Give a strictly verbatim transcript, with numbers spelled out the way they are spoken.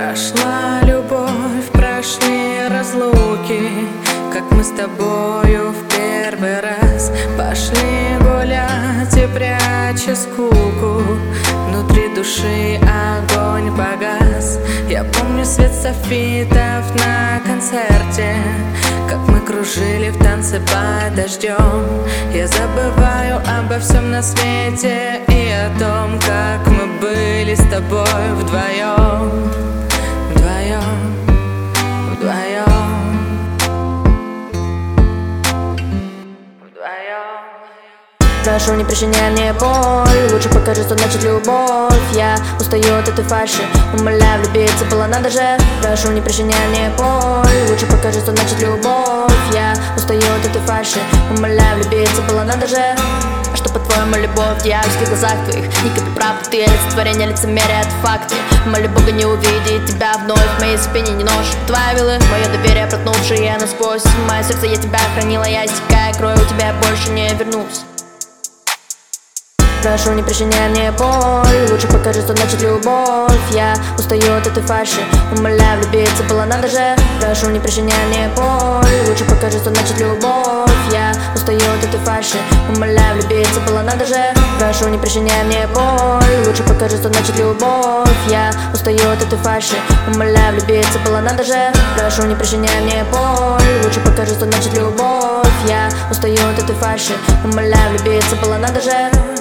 Прошла любовь, прошли разлуки, как мы с тобою в первый раз пошли гулять и пряча скуку. Внутри души огонь погас. Я помню свет софитов на концерте, как мы кружили в танце под дождем. Я забываю обо всем на свете и о том, как мы были с тобой вдвоем. Вдвоем, вдвоем, вдвоем. Прошу, не причиняй мне боль, лучше покажи, что значит любовь. Я устаю от этой фальши, умоляю, влюбиться было надо же. Прошу, не причиняй мне боль, лучше покажи, что значит любовь. Я устаю от этой фальши, умоляю, влюбиться было надо же. А что, по-твоему, любовь в дьявольских глазах твоих? Ни капли правды, ты олицетворение лицемерия, это факты. Молю Бога не увидеть тебя вновь, в моей спине не нож твои вилы, мое доверие проткнувшее насквозь. Мое сердце, я тебя хранила, я истекая кровью, у тебя больше не вернусь. Прошу, не причиняй мне боль, лучше покажи, что значит любовь. Я устаю от этой фальши, умоляю, влюбиться было надо же. Прошу, не причиняй мне боль, лучше покажи, что значит любовь. Я устаю от этой фальши, умоляю, влюбиться было надо же. Прошу, не причиняй мне боль, лучше покажи, что значит любовь. Я устаю от этой фальши, умоляю, влюбиться было надо же. Прошу, не причиняй мне боль, лучше покажи, что значит любовь. Я устаю от этой фальши, умоляю, влюбиться было надо же.